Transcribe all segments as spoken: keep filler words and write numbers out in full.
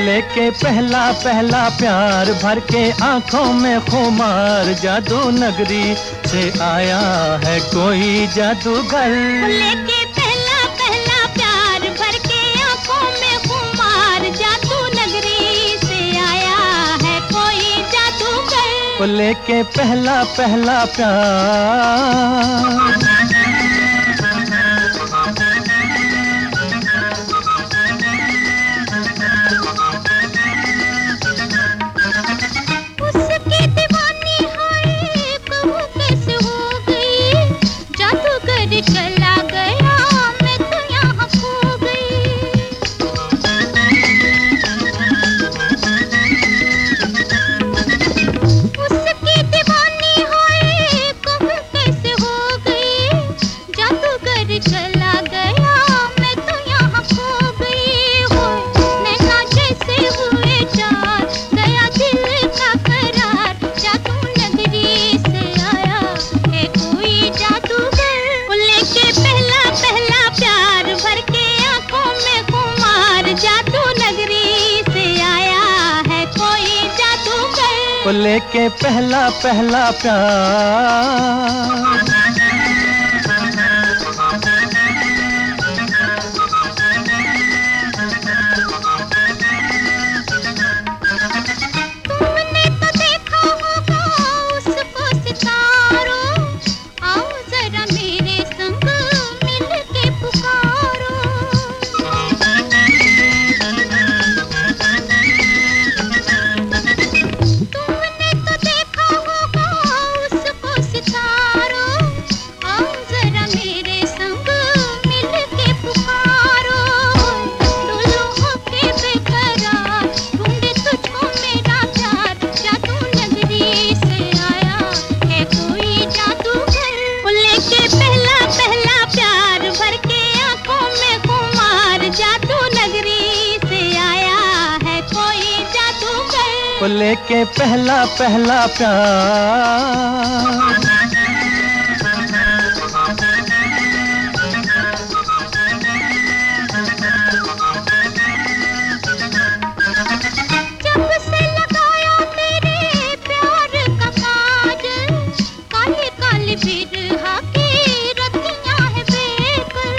लेके पहला पहला प्यार भर के आंखों में खुमार, जादू नगरी से आया है कोई जादूगर। लेके पहला पहला प्यार भर के आंखों में खुमार, जादू नगरी से आया है कोई जादूगर। लेके पहला पहला प्यार। चला गया मैं तो यहाँ खो गई। उसकी दीवानी होए कहूँ कैसे हो गई, जादूगर चला गया मैं तो यहाँ खो गई। हो नैना जैसे हुए चार, गया दिल का करार, जादू नगरी से आया है कोई जादूगर। लेके पहला पहला प्यार भर के आंखों में खुमार, जादू नगरी से आया है कोई जादूगर। लेके पहला पहला प्यार। तुमने तो देखा होगा उसको सितारों, आओ जरा मेरे संग मिल के पुकारो। तुमने तो देखा होगा उसको सितारों, आओ जरा मेरे संग मिल के पुकारो। डोलो होके बेकरार, ढूंढे तुझको मेरा प्यार, जादू नगरी से आया है कोई जादूगर। लेके पहला पहला प्यार भर के आंखों में खुमार, जादू नगरी से आया है कोई जादूगर। लेके पहला पहला प्यार। जब से लगाया तेरे प्यार का काजल, काली काली बिरहा की रतियां है बेकल।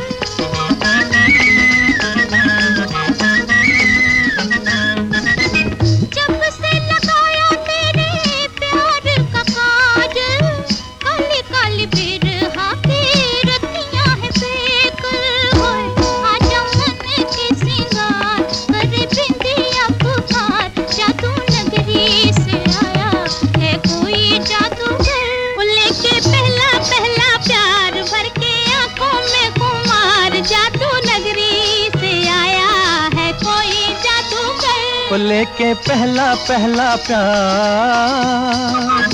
जब से लगाया तेरे प्यार का काजल, काली काली बिरहा की रतियां है बेकल। होए आजा मन के सिंगार, करे बिंदिया पुकार, जादू नगरी से आया है कोई जादूगर। लेके पहला पहला प्यार भर के आंखों में खुमार, जादू नगरी से आया है कोई जादूगर। लेके पहला पहला प्यार।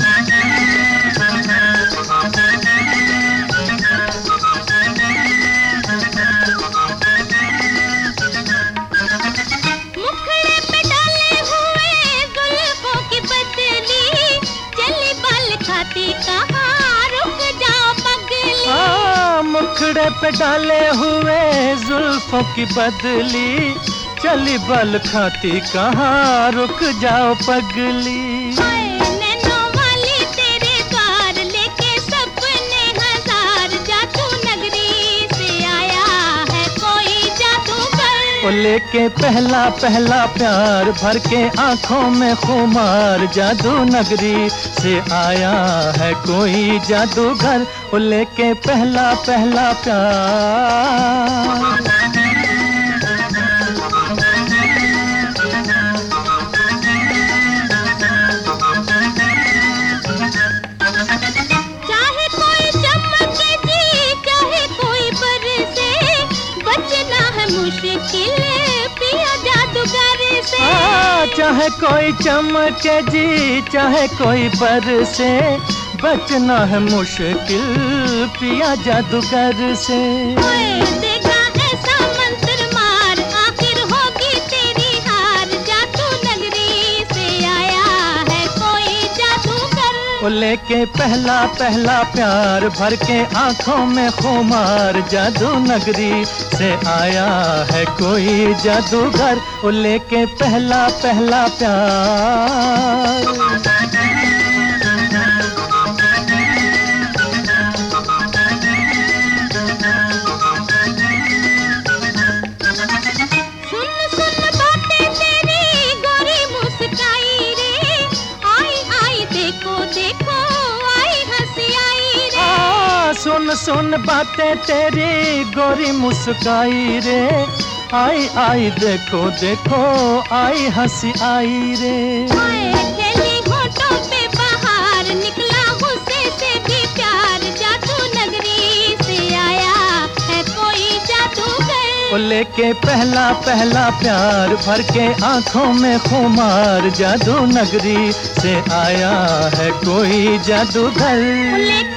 मुखड़े पे डाले हुए जुल्फों की बदली, चली बाल खाती कहाँ रुक जाओ पगली। हाँ, मुखड़े पे डाले हुए जुल्फों की बदली, चली बल खाती कहाँ रुक जाओ पगली। हाय नैनों वाली तेरे द्वार, लेके सपने हजार, जादू नगरी से आया है कोई जादूगर। लेके पहला पहला प्यार भर के आंखों में खुमार, जादू नगरी से आया है कोई जादूगर। लेके पहला पहला प्यार। चाहे कोई चमके जी, चाहे कोई बरसे, बचना है मुश्किल पिया जादूगर से। हाँ, चाहे कोई चमके जी, चाहे कोई बरसे, बचना है मुश्किल पिया जादूगर से। ओए देखा ऐसा मंत्र मार, आखिर होगी तेरी हार, जादू नगरी से आया है कोई जादूगर। वो लेके पहला पहला प्यार भर के आंखों में खुमार, जादू नगरी से आया है कोई जादूगर, वो लेके पहला पहला प्यार। सुन सुन बातें तेरी गोरी मुस्काई रे, आई आई देखो देखो आई हंसी आई रे। खेली होठों पे बाहर निकला गुस्से से भी प्यार, जादू नगरी से आया है कोई जादूगर, वो लेके पहला पहला प्यार भर के आंखों में खुमार, जादू नगरी से आया है कोई जादूगर। लेके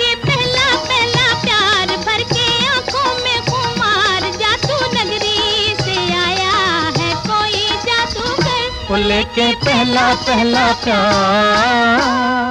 वो लेके पहला पहला प्यार।